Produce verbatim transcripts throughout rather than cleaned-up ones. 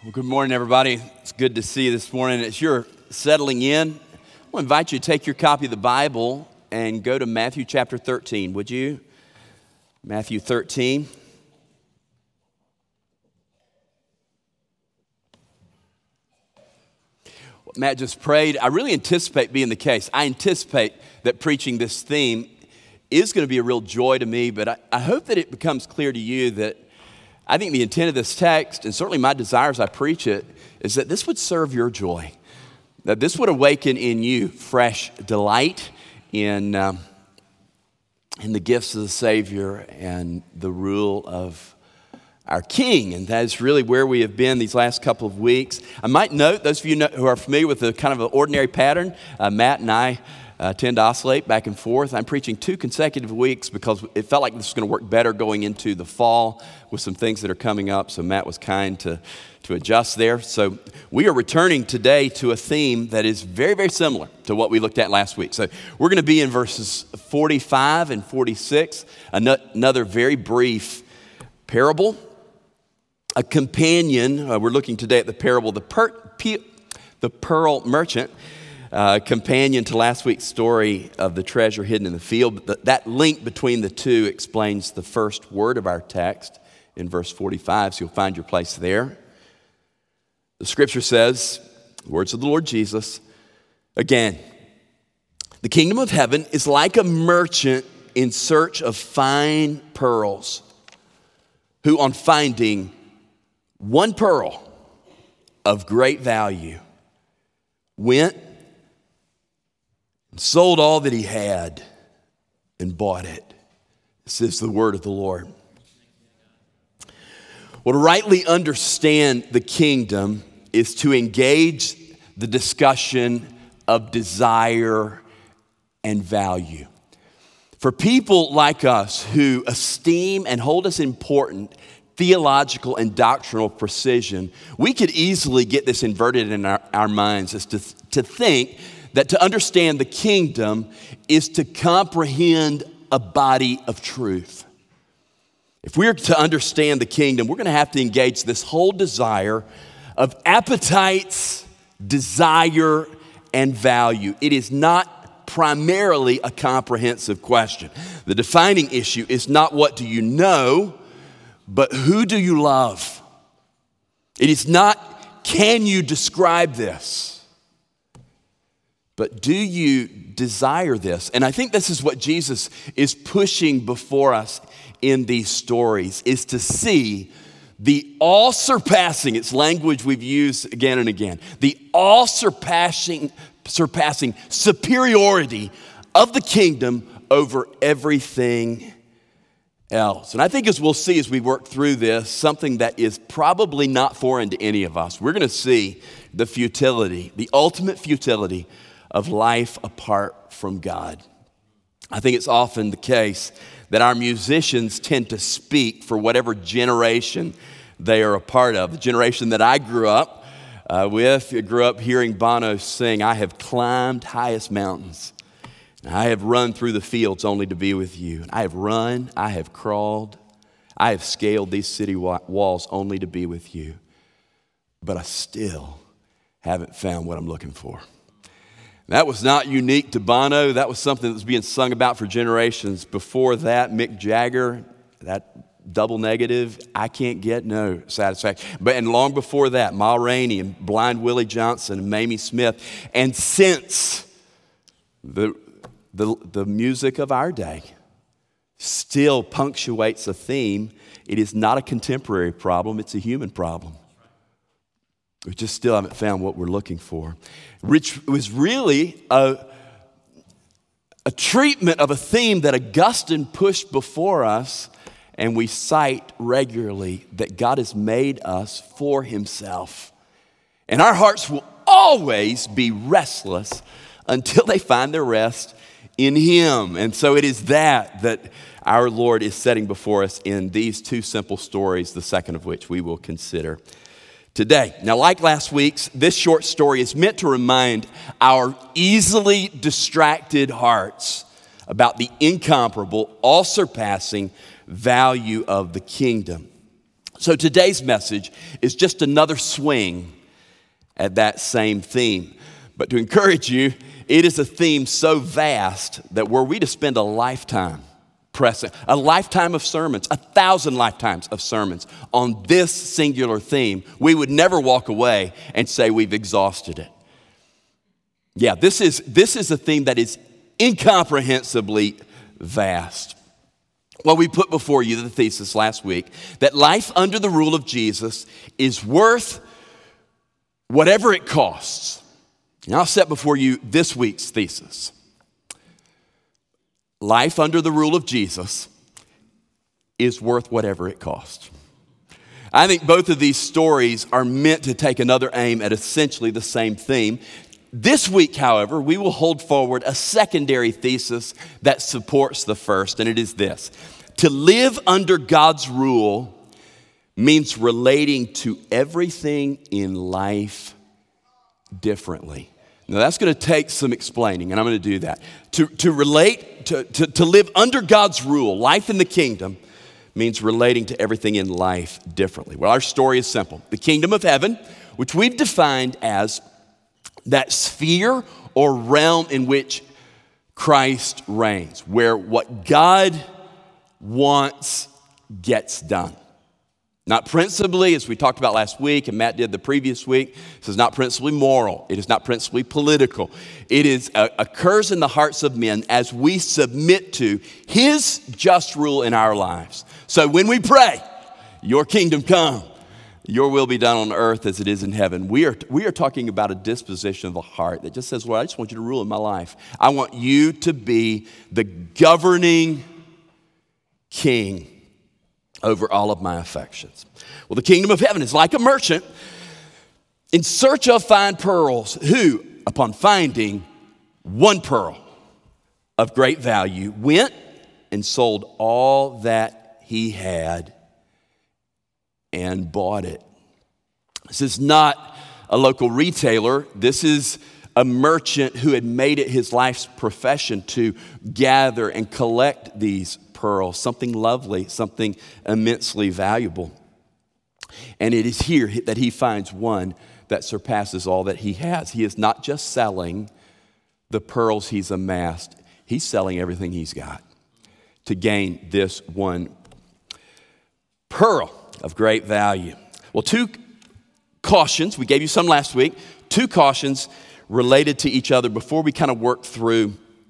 Well, good morning, everybody. It's good to see you this morning. As you're settling in, I want to invite you to take your copy of the Bible and go to Matthew chapter thirteen, would you? Matthew thirteen. What Matt just prayed, I really anticipate being the case. I anticipate that preaching this theme is going to be a real joy to me, but I, I hope that it becomes clear to you that I think the intent of this text, and certainly my desire as I preach it, is that this would serve your joy, that this would awaken in you fresh delight in, um, in the gifts of the Savior and the rule of our King. And that is really where we have been these last couple of weeks. I might note, those of you know, who are familiar with the kind of an ordinary pattern, uh, Matt and I Uh, tend to oscillate back and forth. I'm preaching two consecutive weeks because it felt like this was going to work better going into the fall with some things that are coming up. So Matt was kind to, to adjust there. So we are returning today to a theme that is very, very similar to what we looked at last week. So we're going to be in verses forty-five and forty-six, another very brief parable. A companion, uh, we're looking today at the parable, the, per, pe, the pearl merchant. Uh, companion to last week's story of the treasure hidden in the field. But that link between the two explains the first word of our text in verse forty-five, so you'll find your place there. The scripture says, words of the Lord Jesus, again, the kingdom of heaven is like a merchant in search of fine pearls, who on finding one pearl of great value went sold all that he had and bought it. This is the word of the Lord. Well, to rightly understand the kingdom is to engage the discussion of desire and value. For people like us who esteem and hold as important theological and doctrinal precision, we could easily get this inverted in our, our minds as to, to think that to understand the kingdom is to comprehend a body of truth. If we're to understand the kingdom, we're going to have to engage this whole desire of appetites, desire, and value. It is not primarily a comprehensive question. The defining issue is not what do you know, but who do you love? It is not can you describe this, but do you desire this? And I think this is what Jesus is pushing before us in these stories, is to see the all-surpassing, it's language we've used again and again, the all-surpassing surpassing superiority of the kingdom over everything else. And I think as we'll see as we work through this, something that is probably not foreign to any of us, we're going to see the futility, the ultimate futility of life apart from God. I think it's often the case that our musicians tend to speak for whatever generation they are a part of. The generation that I grew up uh, with, I grew up hearing Bono sing, "I have climbed highest mountains. I have run through the fields only to be with you. I have run, I have crawled, I have scaled these city walls only to be with you. But I still haven't found what I'm looking for." That was not unique to Bono. That was something that was being sung about for generations. Before that, Mick Jagger, that double negative, I can't get no satisfaction. But and long before that, Ma Rainey and Blind Willie Johnson and Mamie Smith. And since the, the, the music of our day still punctuates a theme, it is not a contemporary problem, it's a human problem. We just still haven't found what we're looking for. Which was really a, a treatment of a theme that Augustine pushed before us, and we cite regularly, that God has made us for himself. And our hearts will always be restless until they find their rest in him. And so it is that that our Lord is setting before us in these two simple stories, the second of which we will consider today. Now, like last week's, this short story is meant to remind our easily distracted hearts about the incomparable, all-surpassing value of the kingdom. So today's message is just another swing at that same theme. But to encourage you, it is a theme so vast that were we to spend a lifetime pressing, a lifetime of sermons, a thousand lifetimes of sermons on this singular theme, we would never walk away and say we've exhausted it. Yeah, this is, this is a theme that is incomprehensibly vast. Well, we put before you the thesis last week that life under the rule of Jesus is worth whatever it costs. And I'll set before you this week's thesis. Life under the rule of Jesus is worth whatever it costs. I think both of these stories are meant to take another aim at essentially the same theme. This week, however, we will hold forward a secondary thesis that supports the first, and it is this. To live under God's rule means relating to everything in life differently. Now, that's going to take some explaining, and I'm going to do that. To, to relate, to, to, to live under God's rule, life in the kingdom, means relating to everything in life differently. Well, our story is simple. The kingdom of heaven, which we've defined as that sphere or realm in which Christ reigns, where what God wants gets done. Not principally, as we talked about last week and Matt did the previous week, this is not principally moral. It is not principally political. It is uh, occurs in the hearts of men as we submit to his just rule in our lives. So when we pray, your kingdom come, your will be done on earth as it is in heaven, we are, we are talking about a disposition of the heart that just says, Lord, I just want you to rule in my life. I want you to be the governing king over all of my affections. Well, the kingdom of heaven is like a merchant in search of fine pearls who, upon finding one pearl of great value, went and sold all that he had and bought it. This is not a local retailer. This is a merchant who had made it his life's profession to gather and collect these pearls, something lovely, something immensely valuable. And it is here that he finds one that surpasses all that he has. He is not just selling the pearls he's amassed, he's selling everything he's got to gain this one pearl of great value. Well, two cautions, we gave you some last week, two cautions related to each other before we kind of work through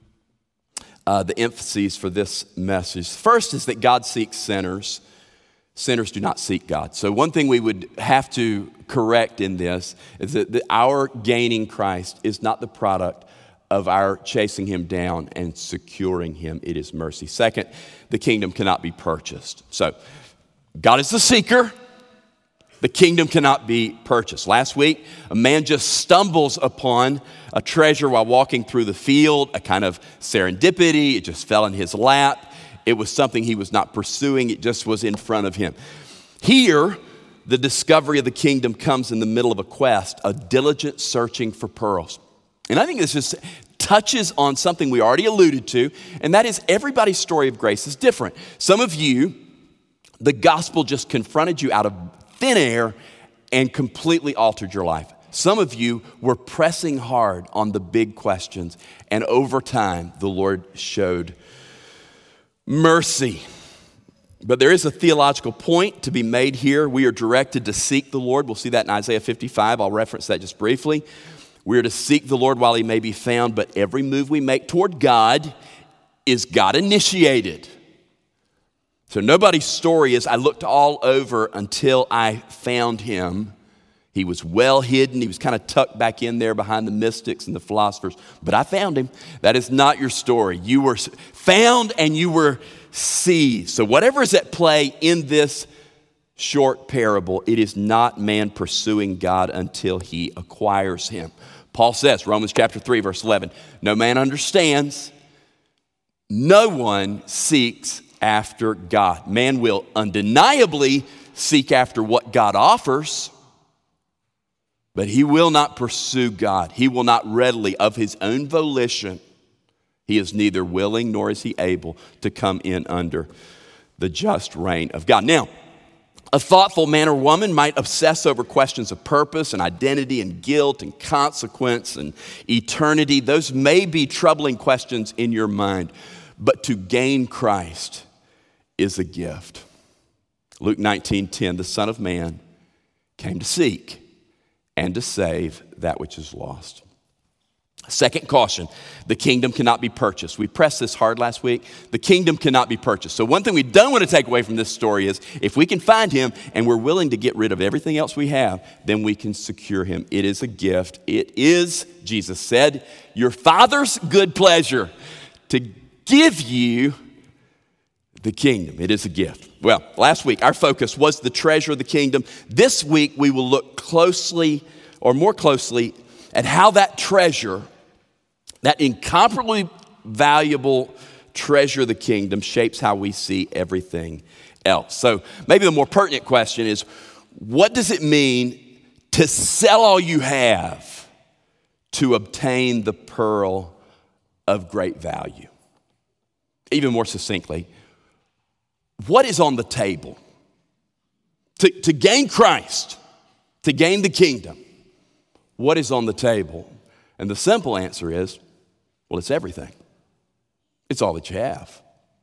Uh, the emphases for this message. First is that God seeks sinners. Sinners do not seek God. So one thing we would have to correct in this is that the, our gaining Christ is not the product of our chasing him down and securing him. It is mercy. Second, the kingdom cannot be purchased. So God is the seeker. The kingdom cannot be purchased. Last week, a man just stumbles upon a treasure while walking through the field, a kind of serendipity. It just fell in his lap. It was something he was not pursuing. It just was in front of him. Here, the discovery of the kingdom comes in the middle of a quest, a diligent searching for pearls. And I think this just touches on something we already alluded to, and that is everybody's story of grace is different. Some of you, the gospel just confronted you out of thin air and completely altered your life. Some of you were pressing hard on the big questions, and over time, the Lord showed mercy. But there is a theological point to be made here. We are directed to seek the Lord. We'll see that in Isaiah fifty-five. I'll reference that just briefly. We are to seek the Lord while he may be found, but every move we make toward God is God initiated. So nobody's story is, I looked all over until I found him. He was well hidden. He was kind of tucked back in there behind the mystics and the philosophers. But I found him. That is not your story. You were found and you were seized. So whatever is at play in this short parable, it is not man pursuing God until he acquires him. Paul says, Romans chapter three, verse eleven, no man understands, no one seeks after God. Man will undeniably seek after what God offers, but he will not pursue God. He will not readily, of his own volition, he is neither willing nor is he able to come in under the just reign of God. Now, A thoughtful man or woman might obsess over questions of purpose and identity and guilt and consequence and eternity. Those may be troubling questions in your mind, but to gain Christ is a gift. Luke nineteen ten, the Son of Man came to seek and to save that which is lost. Second caution, the kingdom cannot be purchased. We pressed this hard last week. The kingdom cannot be purchased. So one thing we don't want to take away from this story is if we can find him and we're willing to get rid of everything else we have, then we can secure him. It is a gift. It is, Jesus said, your Father's good pleasure to give you the kingdom. It is a gift. Well, last week our focus was the treasure of the kingdom. This week we will look closely or more closely at how that treasure, that incomparably valuable treasure of the kingdom, shapes how we see everything else. So maybe the more pertinent question is, what does it mean to sell all you have to obtain the pearl of great value? Even more succinctly, what is on the table? To, to gain Christ, to gain the kingdom, what is on the table? And the simple answer is, well, it's everything. It's all that you have.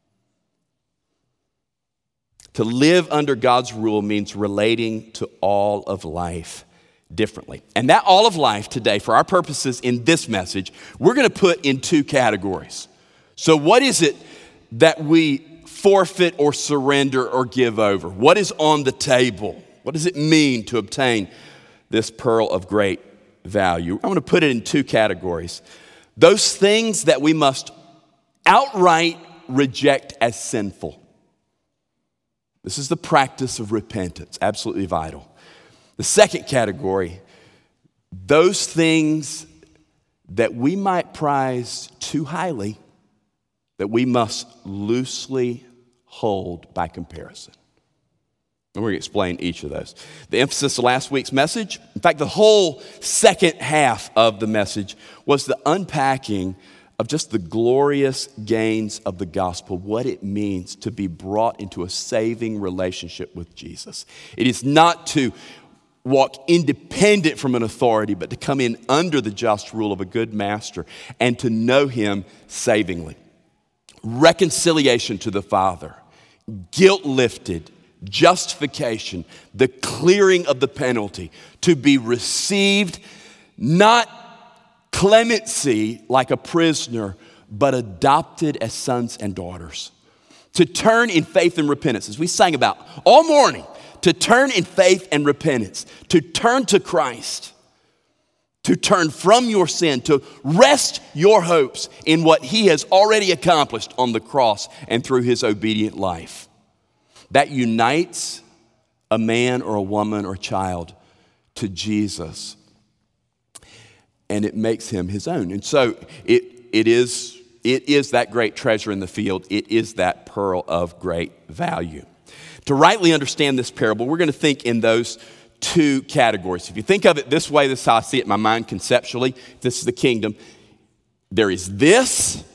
To live under God's rule means relating to all of life differently. And that all of life today, for our purposes in this message, we're going to put in two categories. So what is it that we forfeit or surrender or give over? What is on the table? What does it mean to obtain this pearl of great value? I'm going to put it in two categories. Those things that we must outright reject as sinful. This is the practice of repentance, absolutely vital. The second category, those things that we might prize too highly, that we must loosely hold by comparison. And we're going to explain each of those. The emphasis of last week's message, in fact, the whole second half of the message was the unpacking of just the glorious gains of the gospel, what it means to be brought into a saving relationship with Jesus. It is not to walk independent from an authority, but to come in under the just rule of a good master and to know him savingly. Reconciliation to the Father, guilt lifted, justification, the clearing of the penalty, to be received, not clemency like a prisoner, but adopted as sons and daughters. To turn in faith and repentance, as we sang about all morning, to turn in faith and repentance, to turn to Christ, to turn from your sin, to rest your hopes in what he has already accomplished on the cross and through his obedient life. That unites a man or a woman or child to Jesus, and it makes him his own. And so it it is it is that great treasure in the field. It is that pearl of great value. To rightly understand this parable, we're going to think in those two categories. If you think of it this way, this is how I see it in my mind conceptually. This is the kingdom. There is this,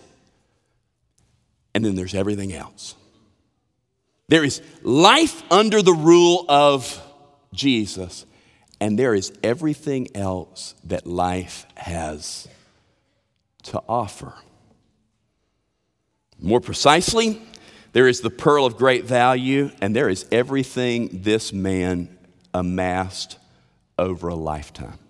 and then there's everything else. There is life under the rule of Jesus, and there is everything else that life has to offer. More precisely, there is the pearl of great value, and there is everything this man amassed over a lifetime.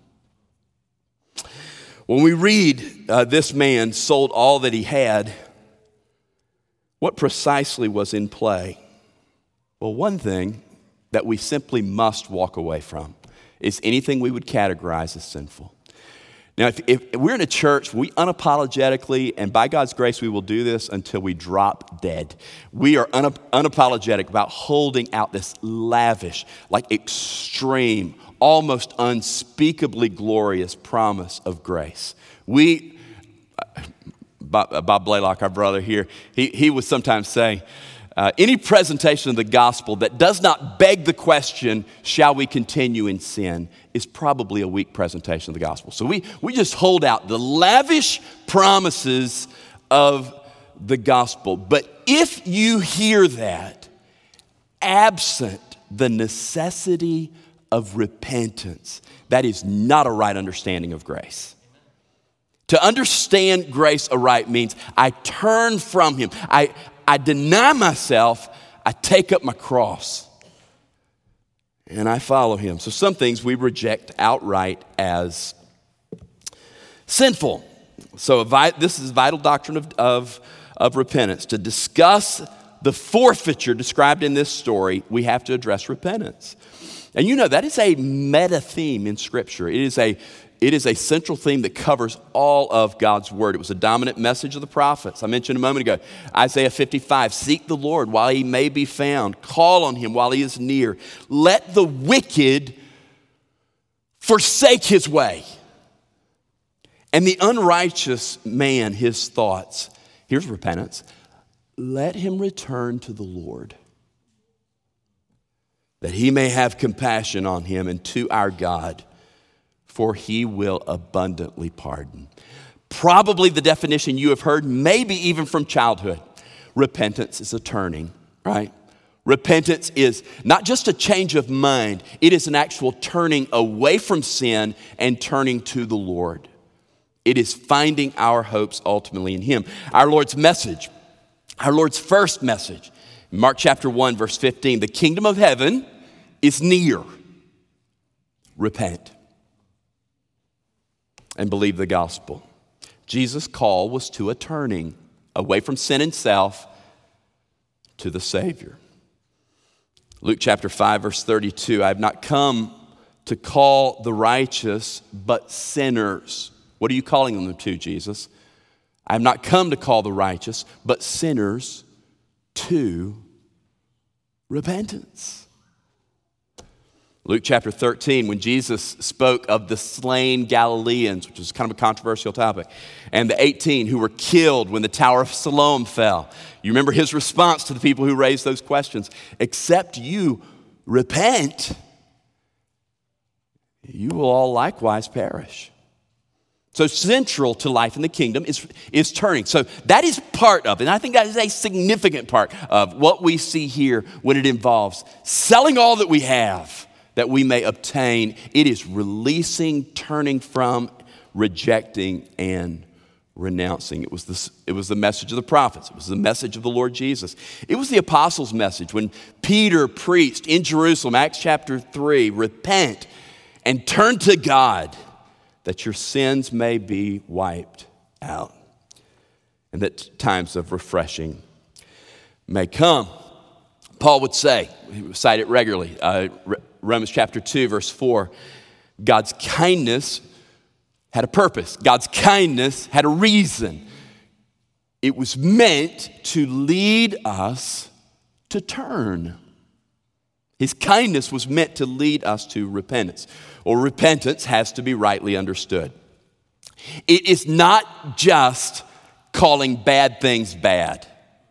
When we read uh, this man sold all that he had, what precisely was in play? Well, one thing that we simply must walk away from is anything we would categorize as sinful. Now, if, if we're in a church, we unapologetically, and by God's grace, we will do this until we drop dead. We are un, unapologetic about holding out this lavish, like extreme, almost unspeakably glorious promise of grace. We, Bob, Bob Blaylock, our brother here, he, he would sometimes say, Uh, any presentation of the gospel that does not beg the question, shall we continue in sin, is probably a weak presentation of the gospel. So we, we just hold out the lavish promises of the gospel. But if you hear that absent the necessity of repentance. That is not a right understanding of grace. To understand grace aright means I turn from him. I, I deny myself. I take up my cross. And I follow him. So some things we reject outright as sinful. So this is vital doctrine of, of, of repentance. To discuss the forfeiture described in this story, we have to address repentance. And you know, that is a meta theme in Scripture. It is a, it is a central theme that covers all of God's Word. It was a dominant message of the prophets. I mentioned a moment ago, Isaiah fifty-five, seek the Lord while he may be found. Call on him while he is near. Let the wicked forsake his way, and the unrighteous man his thoughts. Here's repentance. Let him return to the Lord, that he may have compassion on him, and to our God, for he will abundantly pardon. Probably the definition you have heard, maybe even from childhood. Repentance is a turning, right? Repentance is not just a change of mind. It is an actual turning away from sin and turning to the Lord. It is finding our hopes ultimately in him. Our Lord's message, our Lord's first message, Mark chapter one, verse fifteen, the kingdom of heaven is near. Repent and believe the gospel. Jesus' call was to a turning away from sin and self to the Savior. Luke chapter five, verse thirty-two, I have not come to call the righteous, but sinners. What are you calling them to, Jesus? I have not come to call the righteous, but sinners to repentance. Luke chapter thirteen, when Jesus spoke of the slain Galileans, which was kind of a controversial topic, and the eighteen who were killed when the Tower of Siloam fell. You remember his response to the people who raised those questions. Except you repent, you will all likewise perish. So central to life in the kingdom is, is turning. So that is part of it. And I think that is a significant part of what we see here when it involves selling all that we have that we may obtain. It is releasing, turning from, rejecting, and renouncing. It was, this, it was the message of the prophets. It was the message of the Lord Jesus. It was the apostles' message when Peter preached in Jerusalem, Acts chapter three, repent and turn to God, that your sins may be wiped out, and that times of refreshing may come. Paul would say, he would cite it regularly, uh, Romans chapter two, verse four, God's kindness had a purpose. God's kindness had a reason. It was meant to lead us to turn. His kindness was meant to lead us to repentance. Or repentance has to be rightly understood. It is not just calling bad things bad.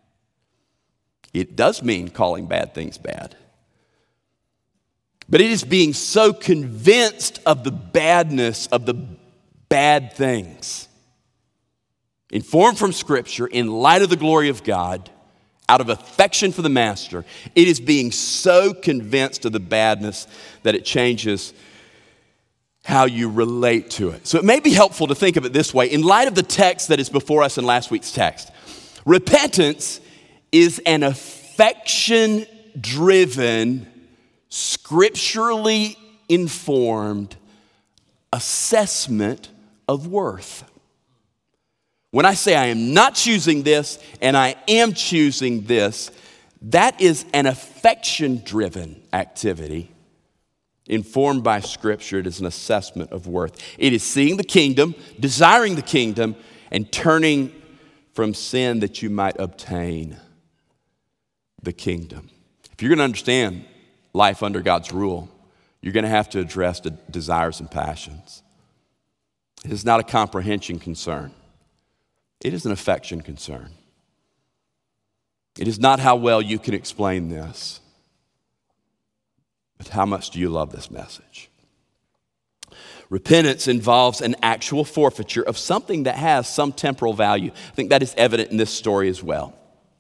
It does mean calling bad things bad. But it is being so convinced of the badness of the bad things, informed from Scripture, in light of the glory of God, out of affection for the Master. It is being so convinced of the badness that it changes how you relate to it. So it may be helpful to think of it this way. In light of the text that is before us in last week's text, repentance is an affection-driven, scripturally informed assessment of worth. When I say I am not choosing this and I am choosing this, that is an affection-driven activity informed by Scripture. It is an assessment of worth. It is seeing the kingdom, desiring the kingdom, and turning from sin that you might obtain the kingdom. If you're going to understand life under God's rule, you're going to have to address the desires and passions. It is not a comprehension concern. It is an affection concern. It is not how well you can explain this, but how much do you love this message? Repentance involves an actual forfeiture of something that has some temporal value. I think that is evident in this story as well.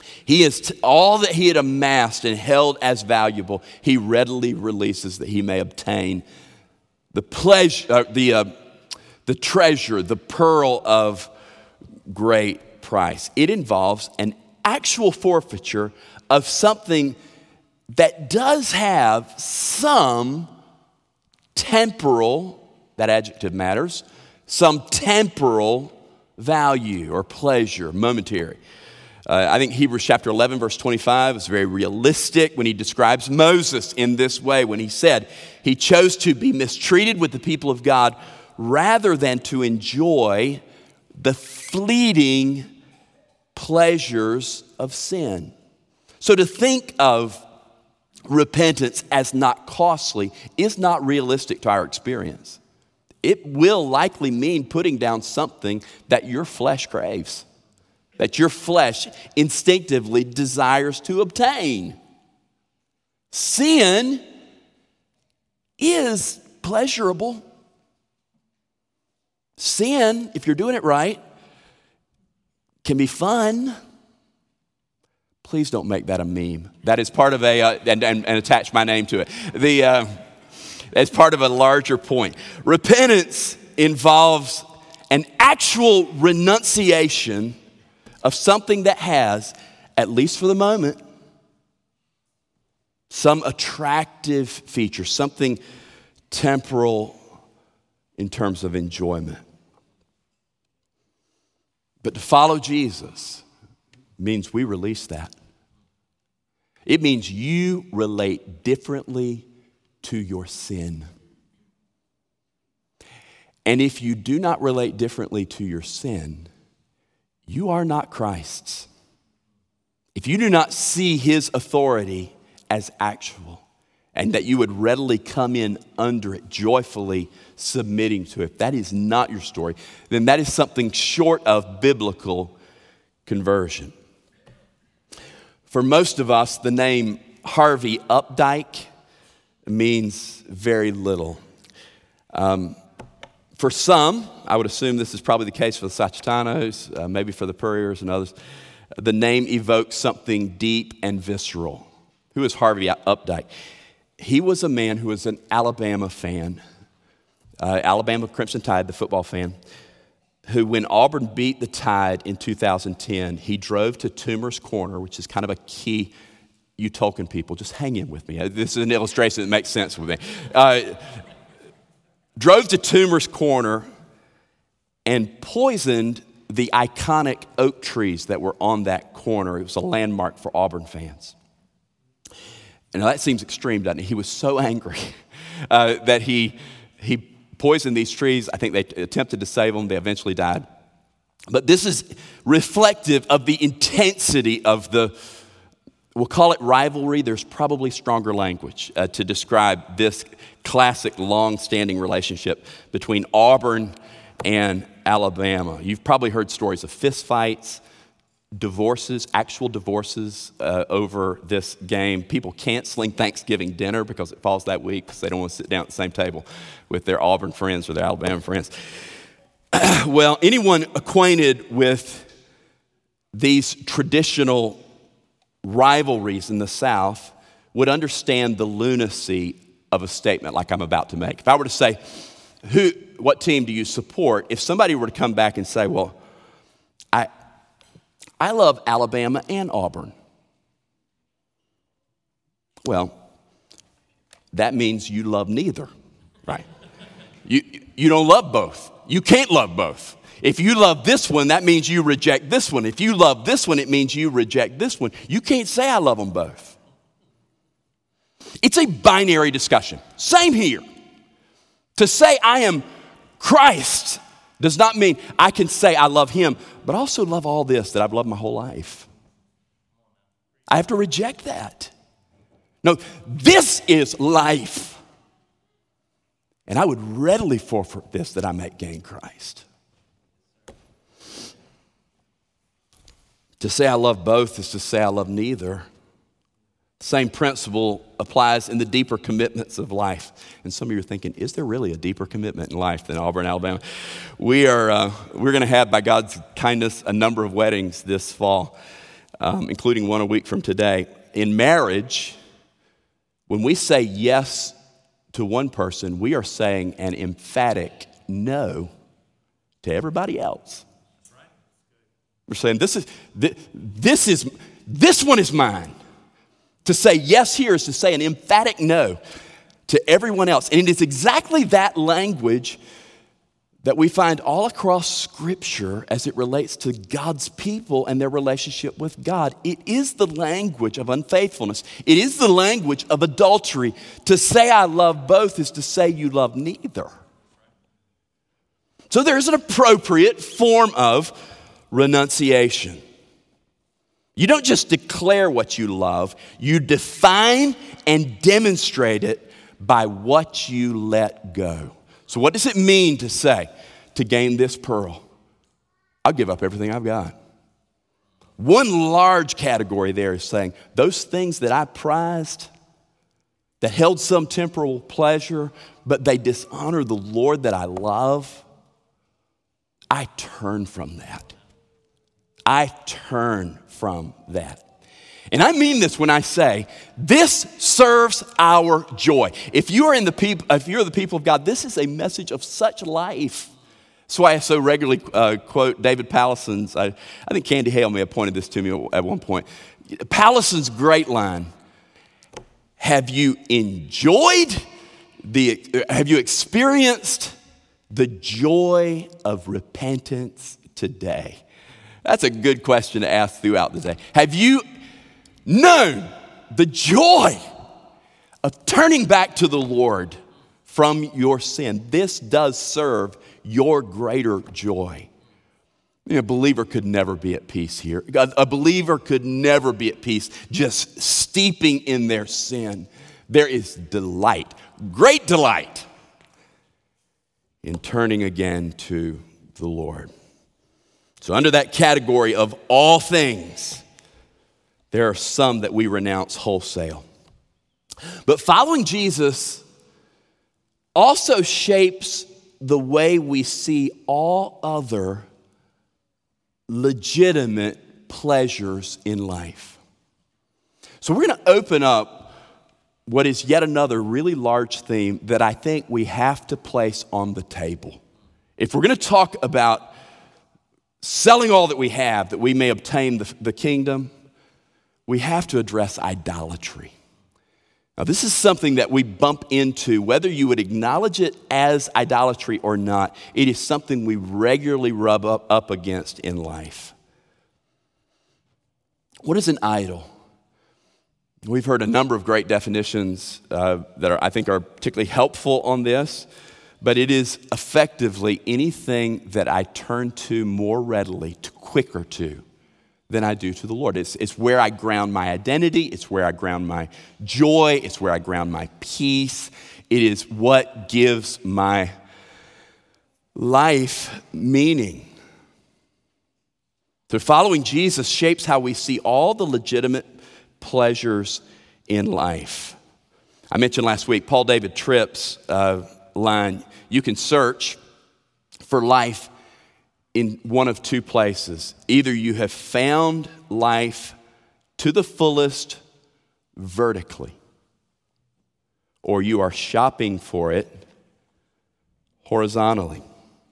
He is t- all that he had amassed and held as valuable, he readily releases that he may obtain the pleasure, uh, the uh, the treasure, the pearl of great price. It involves an actual forfeiture of something that does have some temporal, that adjective matters, some temporal value or pleasure, momentary. Uh, I think Hebrews chapter eleven, verse twenty-five is very realistic when he describes Moses in this way, when he said he chose to be mistreated with the people of God rather than to enjoy the fleeting pleasures of sin. So to think of repentance as not costly is not realistic to our experience. It will likely mean putting down something that your flesh craves, that your flesh instinctively desires to obtain. Sin is pleasurable. Sin, if you're doing it right, can be fun. Please don't make that a meme. That is part of a, uh, and, and, and attach my name to it. The, uh, as part of a larger point. Repentance involves an actual renunciation of something that has, at least for the moment, some attractive feature, something temporal in terms of enjoyment. But to follow Jesus means we release that. It means you relate differently to your sin. And if you do not relate differently to your sin, you are not Christ's. If you do not see his authority as actual, and that you would readily come in under it, joyfully submitting to it, if that is not your story, then that is something short of biblical conversion. For most of us, the name Harvey Updike means very little. Um, for some, I would assume this is probably the case for the Sachetanos, uh, maybe for the Purriers and others, the name evokes something deep and visceral. Who is Harvey Updike? He was a man who was an Alabama fan, uh, Alabama Crimson Tide, the football fan, who when Auburn beat the Tide in two thousand ten, he drove to Toomer's Corner, which is kind of a key, you Tolkien people, just hang in with me. This is an illustration that makes sense with me. Uh, drove to Toomer's Corner and poisoned the iconic oak trees that were on that corner. It was a landmark for Auburn fans. And that seems extreme, doesn't it? He was so angry uh, that he he poisoned these trees. I think they attempted to save them. They eventually died. But this is reflective of the intensity of the, we'll call it rivalry. There's probably stronger language uh, to describe this classic long-standing relationship between Auburn and Alabama. You've probably heard stories of fistfights, divorces, actual divorces uh, over this game. People canceling Thanksgiving dinner because it falls that week because they don't want to sit down at the same table with their Auburn friends or their Alabama friends. Well, anyone acquainted with these traditional rivalries in the South would understand the lunacy of a statement like I'm about to make. If I were to say, "Who? What team do you support?" If somebody were to come back and say, "Well, I I love Alabama and Auburn." Well, that means you love neither, right? You, you don't love both. You can't love both. If you love this one, that means you reject this one. If you love this one, it means you reject this one. You can't say I love them both. It's a binary discussion. Same here. To say I am Christ does not mean I can say I love him, but also love all this that I've loved my whole life. I have to reject that. No, this is life. And I would readily forfeit this that I might gain Christ. To say I love both is to say I love neither. Same principle applies in the deeper commitments of life. And some of you are thinking, is there really a deeper commitment in life than Auburn, Alabama? We are, uh, we're going to have, by God's kindness, a number of weddings this fall. um, including one a week from today. In marriage, when we say yes to one person, we are saying an emphatic no to everybody else. We're saying this is this is this one is mine. To say yes here is to say an emphatic no to everyone else. And it is exactly that language that we find all across Scripture as it relates to God's people and their relationship with God. It is the language of unfaithfulness. It is the language of adultery. To say I love both is to say you love neither. So there's an appropriate form of renunciation. You don't just declare what you love, you define and demonstrate it by what you let go. So what does it mean to say, to gain this pearl, I'll give up everything I've got? One large category there is saying, those things that I prized, that held some temporal pleasure, but they dishonor the Lord that I love, I turn from that. I turn from that. And I mean this when I say, this serves our joy. If you are in the people, if you're the people of God, this is a message of such life. That's why I so regularly uh, quote David Pallison's, I, I think Candy Hale may have pointed this to me at one point. Pallison's great line, have you enjoyed the, have you experienced the joy of repentance today? That's a good question to ask throughout the day. Have you known the joy of turning back to the Lord from your sin? This does serve your greater joy. You know, a believer could never be at peace here. A believer could never be at peace just steeping in their sin. There is delight, great delight, in turning again to the Lord. So under that category of all things, there are some that we renounce wholesale. But following Jesus also shapes the way we see all other legitimate pleasures in life. So we're going to open up what is yet another really large theme that I think we have to place on the table. If we're going to talk about selling all that we have that we may obtain the, the kingdom, we have to address idolatry. Now, this is something that we bump into, whether you would acknowledge it as idolatry or not. It is something we regularly rub up, up against in life. What is an idol? We've heard a number of great definitions uh, that are, I think are particularly helpful on this, but it is effectively anything that I turn to more readily, to quicker to, than I do to the Lord. It's, it's where I ground my identity. It's where I ground my joy. It's where I ground my peace. It is what gives my life meaning. So following Jesus shapes how we see all the legitimate pleasures in life. I mentioned last week, Paul David Tripp's uh, line, you can search for life in one of two places. Either you have found life to the fullest vertically, or you are shopping for it horizontally.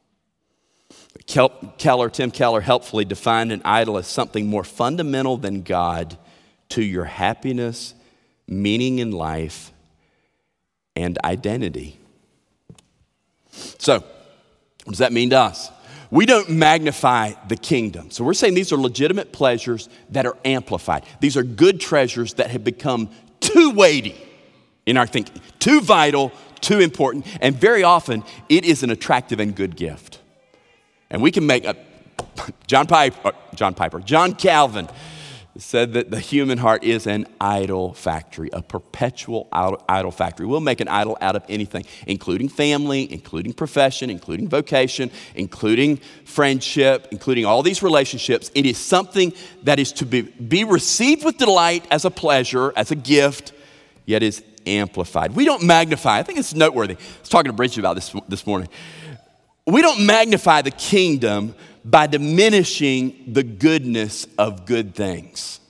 Keller, Tim Keller helpfully defined an idol as something more fundamental than God to your happiness, meaning in life, and identity. So, what does that mean to us? We don't magnify the kingdom. So we're saying these are legitimate pleasures that are amplified. These are good treasures that have become too weighty in our thinking, too vital, too important, and very often it is an attractive and good gift. And we can make a, John Piper, John Piper, John Calvin said that the human heart is an idol factory, a perpetual idol factory. We'll make an idol out of anything, including family, including profession, including vocation, including friendship, including all these relationships. It is something that is to be, be received with delight as a pleasure, as a gift, yet is amplified. We don't magnify. I think it's noteworthy. I was talking to Bridget about this this morning. We don't magnify the kingdom by diminishing the goodness of good things.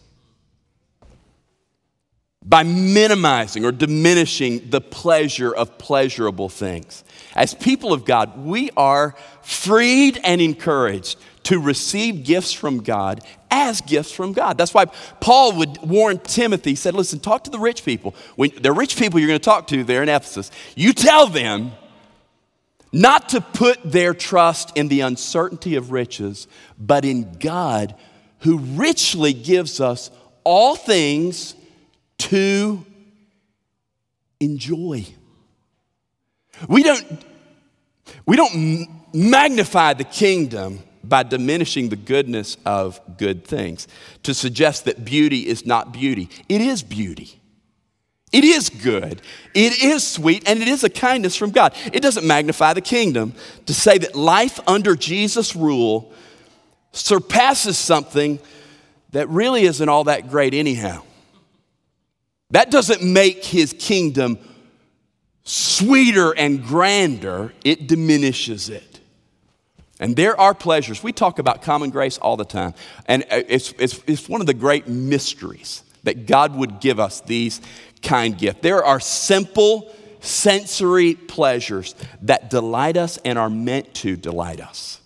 By minimizing or diminishing the pleasure of pleasurable things. As people of God, we are freed and encouraged to receive gifts from God as gifts from God. That's why Paul would warn Timothy, he said, listen, talk to the rich people. When the rich people you're going to talk to there in Ephesus, you tell them not to put their trust in the uncertainty of riches, but in God, who richly gives us all things to enjoy. We don't, we don't magnify the kingdom by diminishing the goodness of good things, to suggest that beauty is not beauty. It is beauty. It is good. It is sweet, and it is a kindness from God. It doesn't magnify the kingdom to say that life under Jesus' rule surpasses something that really isn't all that great anyhow. That doesn't make his kingdom sweeter and grander. It diminishes it. And there are pleasures. We talk about common grace all the time. And it's, it's, it's one of the great mysteries that God would give us these kind gifts. There are simple sensory pleasures that delight us and are meant to delight us.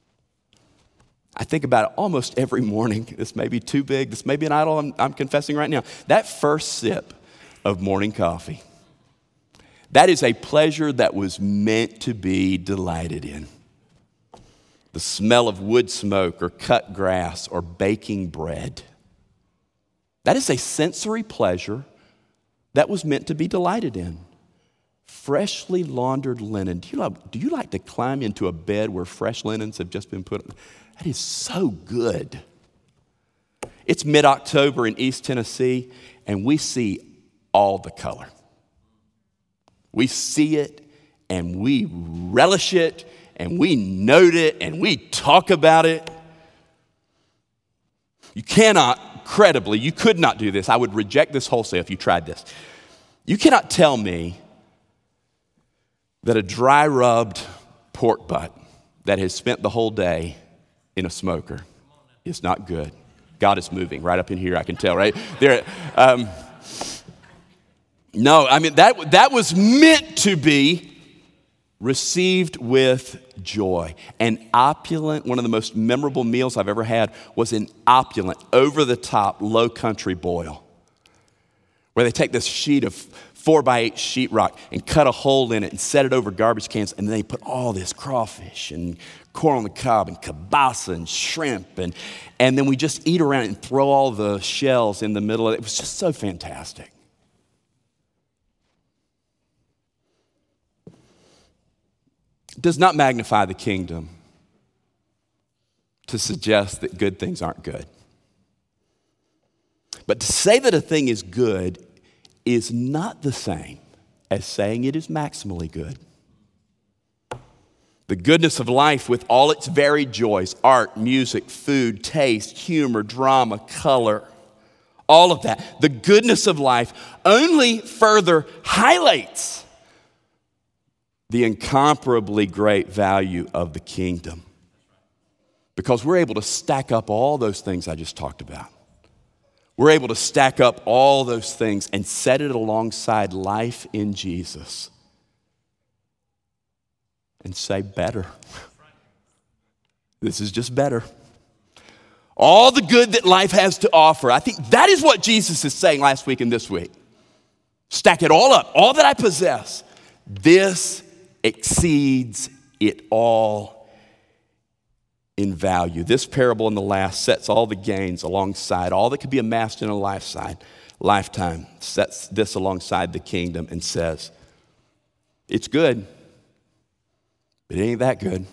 I think about it almost every morning. This may be too big. This may be an idol I'm, I'm confessing right now. That first sip of morning coffee, that is a pleasure that was meant to be delighted in. The smell of wood smoke or cut grass or baking bread. That is a sensory pleasure that was meant to be delighted in. Freshly laundered linen. Do you, like, do you like to climb into a bed where fresh linens have just been put on? That is so good. It's mid-October in East Tennessee, and we see all the color. We see it, and we relish it, and we note it, and we talk about it. You cannot, credibly, you could not do this. I would reject this wholesale if you tried this. You cannot tell me that a dry rubbed pork butt that has spent the whole day in a smoker is not good. God is moving right up in here, I can tell, right? There. Um, no, I mean, that, that was meant to be received with joy. An opulent, one of the most memorable meals I've ever had was an opulent, over-the-top, low-country boil, where they take this sheet of four by eight sheetrock and cut a hole in it and set it over garbage cans, and then they put all this crawfish and corn on the cob and kielbasa and shrimp, and, and then we just eat around it and throw all the shells in the middle of it. It was just so fantastic. It does not magnify the kingdom to suggest that good things aren't good. But to say that a thing is good is not the same as saying it is maximally good. The goodness of life with all its varied joys, art, music, food, taste, humor, drama, color, all of that. The goodness of life only further highlights the incomparably great value of the kingdom, because we're able to stack up all those things I just talked about. We're able to stack up all those things and set it alongside life in Jesus and say better. This is just better. All the good that life has to offer. I think that is what Jesus is saying last week and this week. Stack it all up, all that I possess. This exceeds it all in value. This parable in the last sets all the gains alongside, all that could be amassed in a lifetime, lifetime sets this alongside the kingdom and says, it's good, but it ain't that good.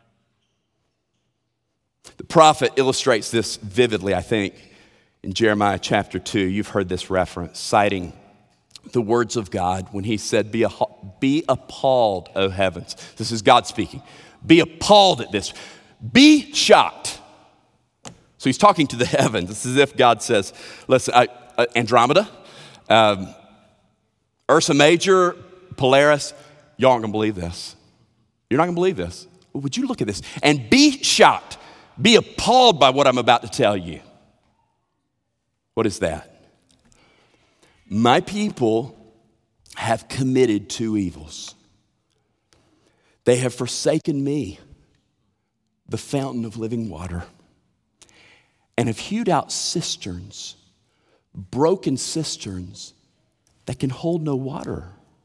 The prophet illustrates this vividly, I think, in Jeremiah chapter two. You've heard this reference, citing the words of God when he said, be, a, be appalled, O heavens. This is God speaking. Be appalled at this. Be shocked. So he's talking to the heavens. It's as if God says, listen, uh, uh, Andromeda, um, Ursa Major, Polaris, y'all aren't going to believe this. You're not going to believe this. Would you look at this? And be shocked. be appalled by what I'm about to tell you. What is that? My people have committed two evils. They have forsaken me, the fountain of living water, and have hewed out cisterns, broken cisterns that can hold no water.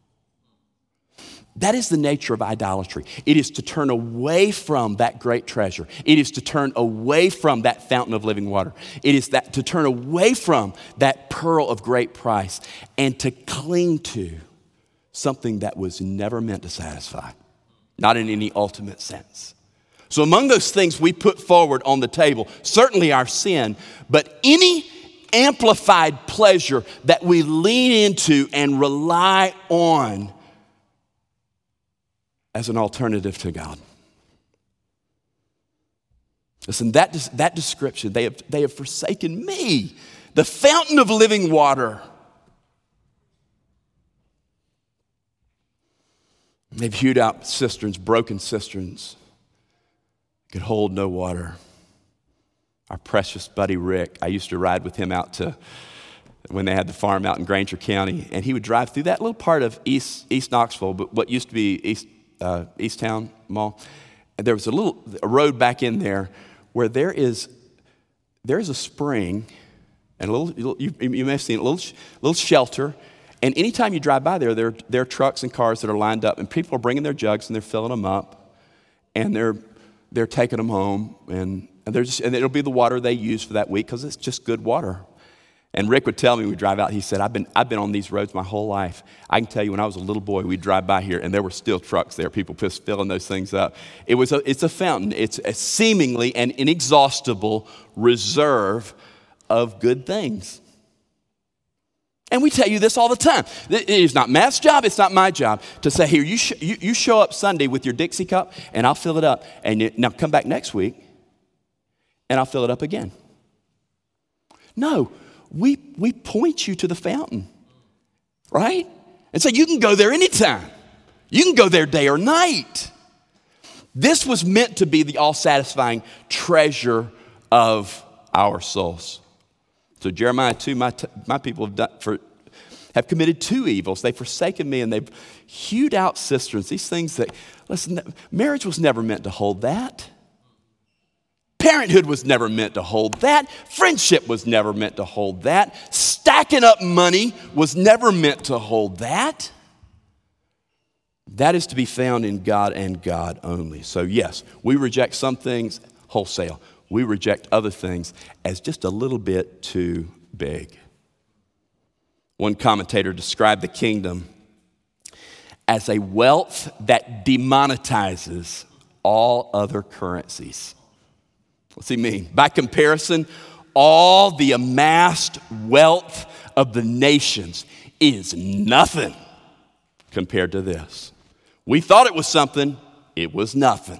That is the nature of idolatry. It is to turn away from that great treasure. It is to turn away from that fountain of living water. It is that to turn away from that pearl of great price and to cling to something that was never meant to satisfy, not in any ultimate sense. So among those things we put forward on the table, certainly our sin, but any amplified pleasure that we lean into and rely on as an alternative to God. Listen, that, that description, they have, they have forsaken me, the fountain of living water. They've hewed out cisterns, broken cisterns, could hold no water. Our precious buddy Rick, I used to ride with him out to, when they had the farm out in Granger County, and he would drive through that little part of East, East Knoxville, but what used to be East Uh, East Town Mall, and there was a little a road back in there where there is there is a spring and a little you, you may have seen a little little shelter, and anytime you drive by there, there there are trucks and cars that are lined up, and people are bringing their jugs and they're filling them up, and they're they're taking them home, and and they're just and it'll be the water they use for that week because it's just good water. And Rick would tell me when we drive out, he said, I've been, I've been on these roads my whole life. I can tell you when I was a little boy, we'd drive by here and there were still trucks there, people just filling those things up. It was a, it's a fountain. It's a seemingly an inexhaustible reserve of good things. And we tell you this all the time. It is not Matt's job, it's not my job to say, here, you, sh- you, you show up Sunday with your Dixie cup and I'll fill it up. And you, now come back next week and I'll fill it up again. No. We, we point you to the fountain, right? And say, you can go there anytime. You can go there day or night. This was meant to be the all-satisfying treasure of our souls. So Jeremiah two, my, t- my people have, done for, have committed two evils. They've forsaken me and they've hewed out cisterns. These things that, listen, marriage was never meant to hold that. Parenthood was never meant to hold that. Friendship was never meant to hold that. Stacking up money was never meant to hold that. That is to be found in God and God only. So yes, we reject some things wholesale. We reject other things as just a little bit too big. One commentator described the kingdom as a wealth that demonetizes all other currencies. What's he mean? By comparison, all the amassed wealth of the nations is nothing compared to this. We thought it was something, it was nothing.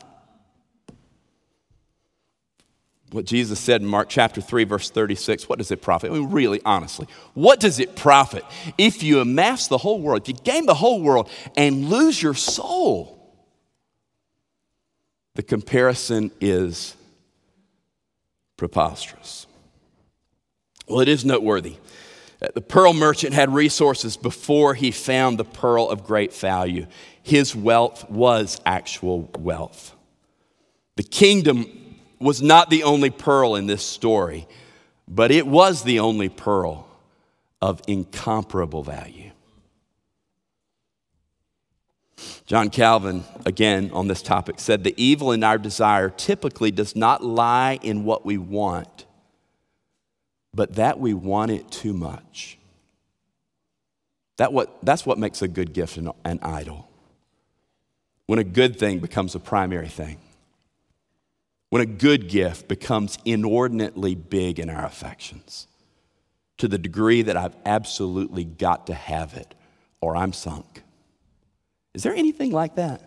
What Jesus said in Mark chapter three, verse thirty-six, what does it profit? I mean, really, honestly, what does it profit if you amass the whole world, if you gain the whole world and lose your soul? The comparison is preposterous. Well, it is noteworthy. The pearl merchant had resources before he found the pearl of great value. His wealth was actual wealth. The kingdom was not the only pearl in this story, but it was the only pearl of incomparable value. John Calvin, again on this topic, said the evil in our desire typically does not lie in what we want, but that we want it too much. That what, that's what makes a good gift an, an idol. When a good thing becomes a primary thing. When a good gift becomes inordinately big in our affections, to the degree that I've absolutely got to have it or I'm sunk. Is there anything like that?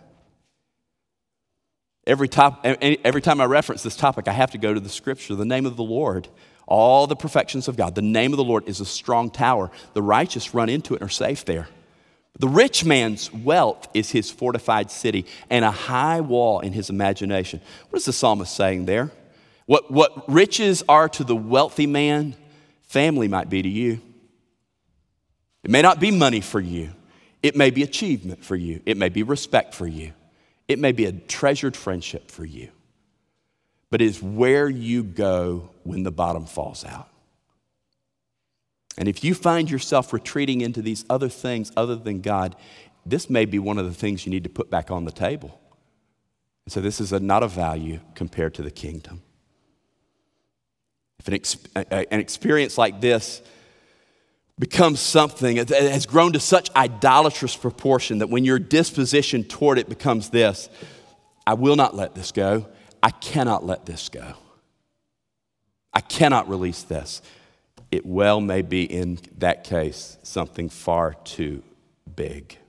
Every, top, every time I reference this topic, I have to go to the scripture, the name of the Lord, all the perfections of God. The name of the Lord is a strong tower. The righteous run into it and are safe there. The rich man's wealth is his fortified city and a high wall in his imagination. What is the psalmist saying there? What, what riches are to the wealthy man, family might be to you. It may not be money for you. It may be achievement for you. It may be respect for you. It may be a treasured friendship for you. But it is where you go when the bottom falls out. And if you find yourself retreating into these other things other than God, this may be one of the things you need to put back on the table. So this is a, not a value compared to the kingdom. If an, ex, an experience like this becomes something that has grown to such idolatrous proportion that when your disposition toward it becomes this, I will not let this go. I cannot let this go. I cannot release this. It well may be in that case something far too big.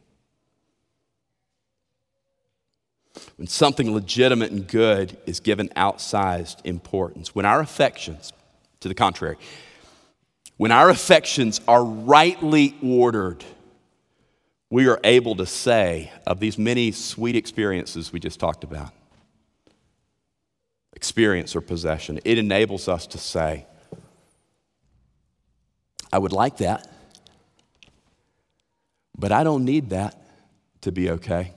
When something legitimate and good is given outsized importance, when our affections, to the contrary, when our affections are rightly ordered, we are able to say of these many sweet experiences we just talked about, experience or possession, it enables us to say, I would like that, but I don't need that to be okay.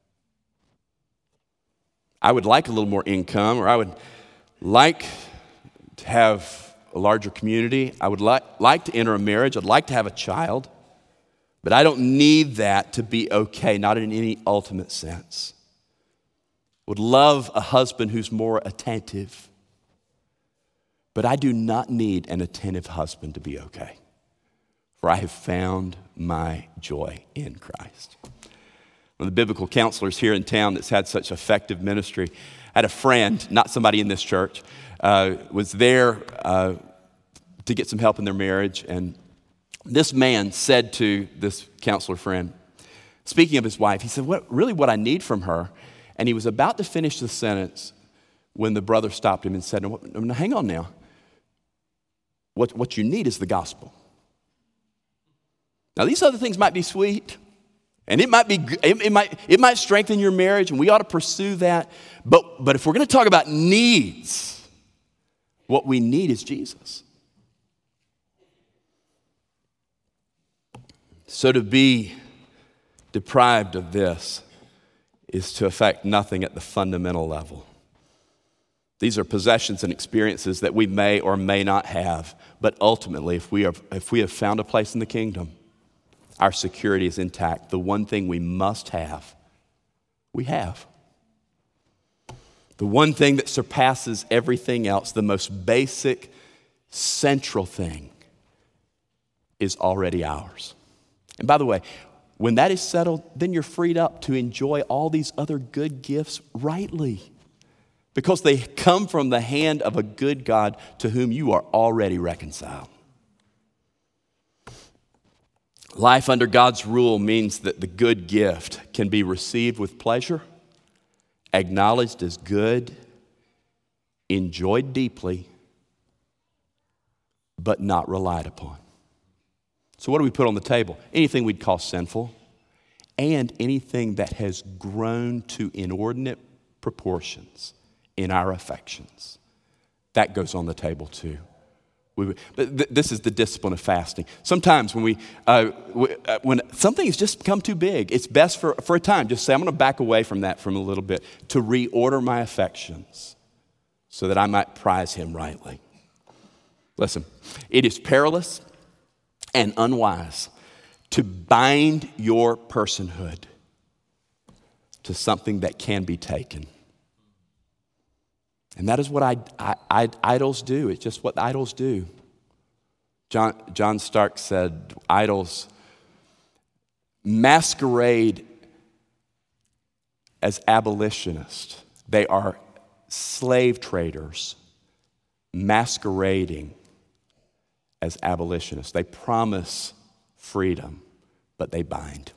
I would like a little more income, or I would like to have a larger community. I would like, like to enter a marriage. I'd like to have a child, but I don't need that to be okay, not in any ultimate sense. Would love a husband who's more attentive, but I do not need an attentive husband to be okay, for I have found my joy in Christ. One of the biblical counselors here in town that's had such effective ministry, I had a friend, not somebody in this church, uh, was there uh, to get some help in their marriage, and this man said to this counselor friend, speaking of his wife, he said, "What really what I need from her," and he was about to finish the sentence when the brother stopped him and said, "No, no, hang on now. What, what you need is the gospel. Now, these other things might be sweet, and it might be it, it might it might strengthen your marriage, and we ought to pursue that. But but if we're going to talk about needs, what we need is Jesus." So to be deprived of this is to affect nothing at the fundamental level. These are possessions and experiences that we may or may not have, but ultimately, if we are if we have found a place in the kingdom, our security is intact. The one thing we must have, we have. The one thing that surpasses everything else, the most basic, central thing, is already ours. And by the way, when that is settled, then you're freed up to enjoy all these other good gifts rightly, because they come from the hand of a good God to whom you are already reconciled. Life under God's rule means that the good gift can be received with pleasure, acknowledged as good, enjoyed deeply, but not relied upon. So what do we put on the table? Anything we'd call sinful, and anything that has grown to inordinate proportions in our affections. That goes on the table too. We, but th- this is the discipline of fasting. Sometimes when we, uh, we uh, when something has just become too big, it's best for, for a time, just say, I'm going to back away from that from a little bit to reorder my affections so that I might prize him rightly. Listen, it is perilous and unwise to bind your personhood to something that can be taken. And that is what I, I, I, idols do. It's just what idols do. John, John Stark said, idols masquerade as abolitionists. They are slave traders masquerading as abolitionists. They promise freedom, but they bind.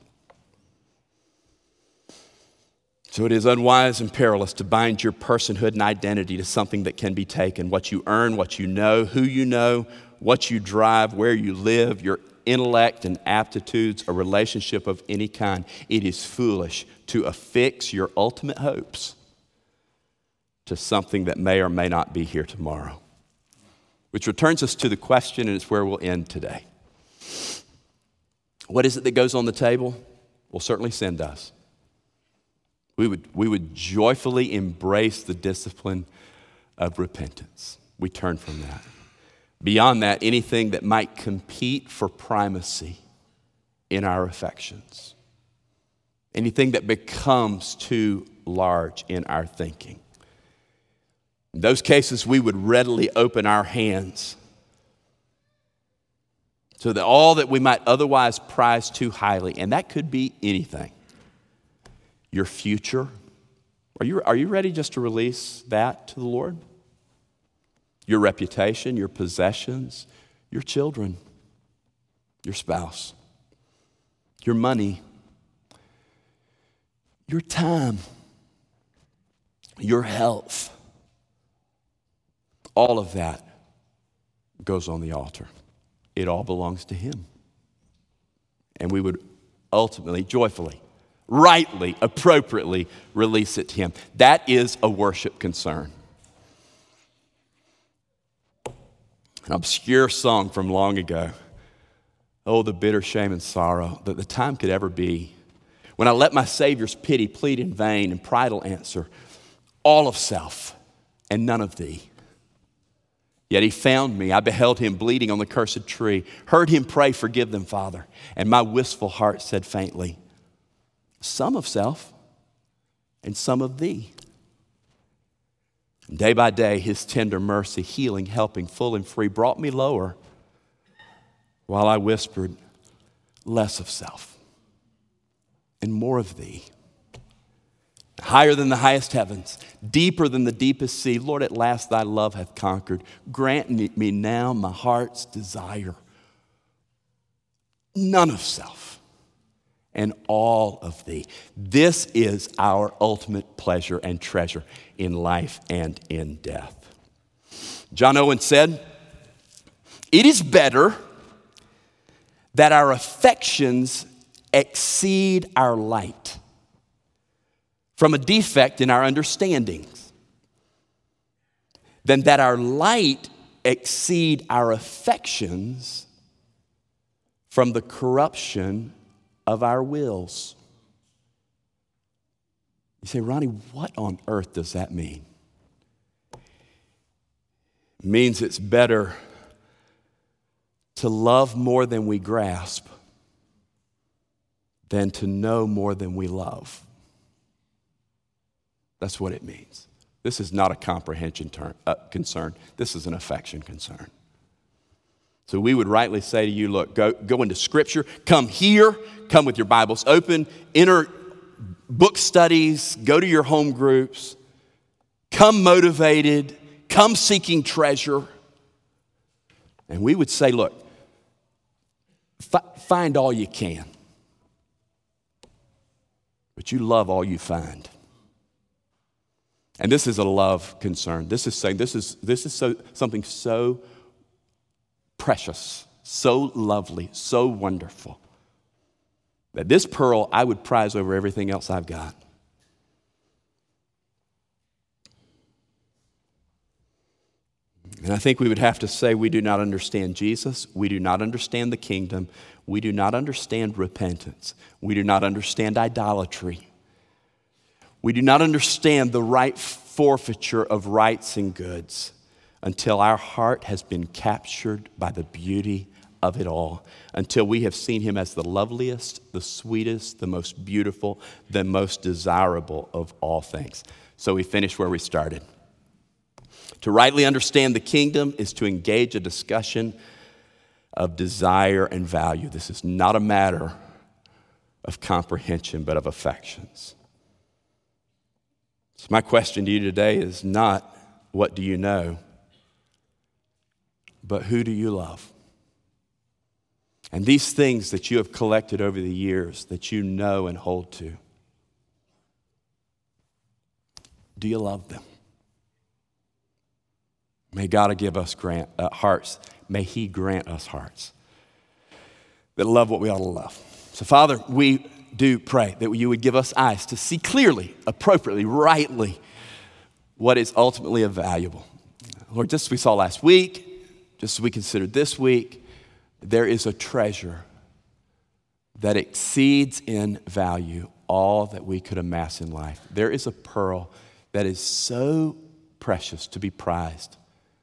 So it is unwise and perilous to bind your personhood and identity to something that can be taken. What you earn, what you know, who you know, what you drive, where you live, your intellect and aptitudes, a relationship of any kind. It is foolish to affix your ultimate hopes to something that may or may not be here tomorrow. Which returns us to the question, and it's where we'll end today. What is it that goes on the table? Well, certainly sin does. We would, we would joyfully embrace the discipline of repentance. We turn from that. Beyond that, anything that might compete for primacy in our affections. Anything that becomes too large in our thinking. In those cases, we would readily open our hands so that all that we might otherwise prize too highly, and that could be anything. Your future. Are you, are you ready just to release that to the Lord? Your reputation, your possessions, your children, your spouse, your money, your time, your health. All of that goes on the altar. It all belongs to Him. And we would ultimately, joyfully, rightly, appropriately release it to Him. That is a worship concern. An obscure song from long ago. Oh, the bitter shame and sorrow that the time could ever be when I let my Savior's pity plead in vain, and pride will answer, all of self and none of thee. Yet He found me. I beheld Him bleeding on the cursed tree, heard Him pray, forgive them, Father. And my wistful heart said faintly, some of self and some of thee. And day by day, His tender mercy, healing, helping, full and free, brought me lower, while I whispered, less of self and more of thee. Higher than the highest heavens, deeper than the deepest sea, Lord, at last thy love hath conquered. Grant me now my heart's desire. None of self and all of thee. This is our ultimate pleasure and treasure in life and in death. John Owen said, it is better that our affections exceed our light from a defect in our understandings, than that our light exceed our affections from the corruption of our wills. You say, Ronnie, what on earth does that mean? It means it's better to love more than we grasp than to know more than we love. That's what it means. This is not a comprehension term, uh, concern. This is an affection concern. So we would rightly say to you, look, go, go into Scripture. Come here. Come with your Bibles open. Enter book studies. Go to your home groups. Come motivated. Come seeking treasure. And we would say, look, fi- find all you can. But you love all you find. And this is a love concern. This is saying this is this is so something so precious, so lovely, so wonderful, that this pearl I would prize over everything else I've got. And I think we would have to say we do not understand Jesus. We do not understand the kingdom. We do not understand repentance. We do not understand idolatry. We do not understand the right forfeiture of rights and goods until our heart has been captured by the beauty of it all, until we have seen Him as the loveliest, the sweetest, the most beautiful, the most desirable of all things. So we finish where we started. To rightly understand the kingdom is to engage a discussion of desire and value. This is not a matter of comprehension, but of affections. So my question to you today is not, what do you know? But who do you love? And these things that you have collected over the years that you know and hold to, do you love them? May God give us grant, uh, hearts. May He grant us hearts that love what we ought to love. So, Father, we do pray that you would give us eyes to see clearly, appropriately, rightly what is ultimately valuable. Lord, just as we saw last week, just as we considered this week, there is a treasure that exceeds in value all that we could amass in life. There is a pearl that is so precious to be prized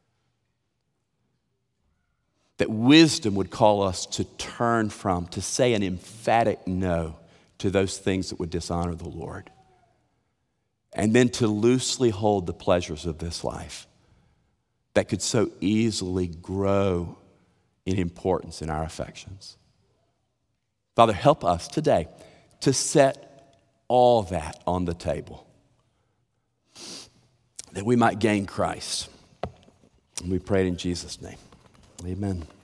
that wisdom would call us to turn from, to say an emphatic no to those things that would dishonor the Lord, and then to loosely hold the pleasures of this life that could so easily grow in importance in our affections. Father, help us today to set all that on the table, that we might gain Christ. And we pray it in Jesus' name. Amen.